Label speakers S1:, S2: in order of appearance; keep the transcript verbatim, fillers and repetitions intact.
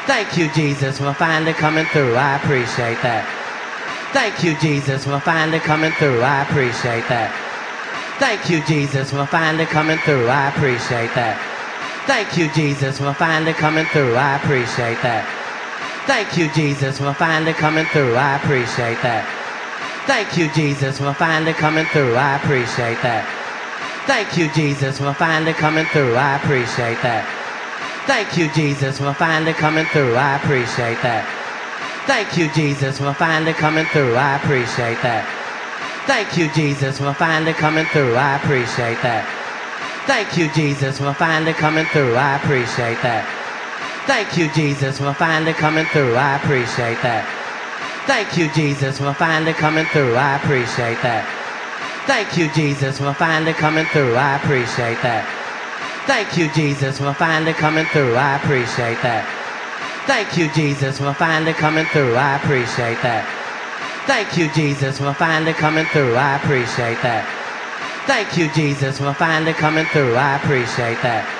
S1: Thank you, Jesus, for finally coming through. I appreciate that. Thank you, Jesus, for finally coming through. I appreciate that. Thank you, Jesus, for finally coming through. I appreciate that. Thank you, Jesus, for finally coming through. I appreciate that. Thank you, Jesus, for finally coming through. I appreciate that. Thank you, Jesus, for finally coming through. I appreciate that. Thank you, Jesus, for finally coming through. I appreciate that. Thank you, Jesus, for finally coming through. I appreciate that. Thank you, Jesus, for finally coming through. I appreciate that. Thank you, Jesus, for finally coming through. I appreciate that. Thank you, Jesus, for finally coming through. I appreciate that. Thank you, Jesus, for finally coming through. I appreciate that. Thank you, Jesus, for finally coming through. I appreciate that. Thank you, Jesus, for finally coming through. I appreciate that. Thank you, Jesus, for finally coming through. I appreciate that. Thank you, Jesus, for finally coming through. I appreciate that. Thank you, Jesus, for finally coming through. I appreciate that. Thank you, Jesus, for finally coming through. I appreciate that.